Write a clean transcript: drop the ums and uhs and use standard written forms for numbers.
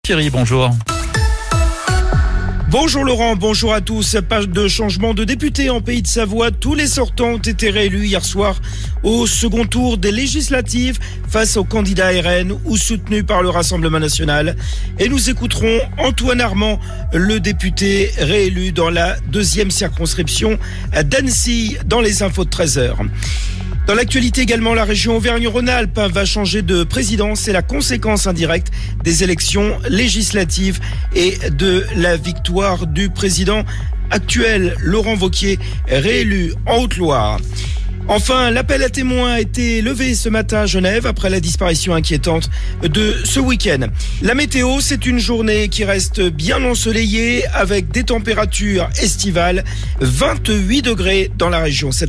Thierry, bonjour. Bonjour Laurent, bonjour à tous. Pas de changement de député en Pays de Savoie. Tous les sortants ont été réélus hier soir au second tour des législatives face au candidat RN ou soutenu par le Rassemblement national. Et nous écouterons Antoine Armand, le député réélu dans la 2e circonscription d'Annecy dans les infos de 13h. Dans l'actualité également, la région Auvergne-Rhône-Alpes va changer de présidence. C'est la conséquence indirecte des élections législatives et de la victoire du président actuel, Laurent Wauquiez, réélu en Haute-Loire. Enfin, l'appel à témoins a été levé ce matin à Genève après la disparition inquiétante de ce week-end. La météo, c'est une journée qui reste bien ensoleillée avec des températures estivales, 28 degrés dans la région.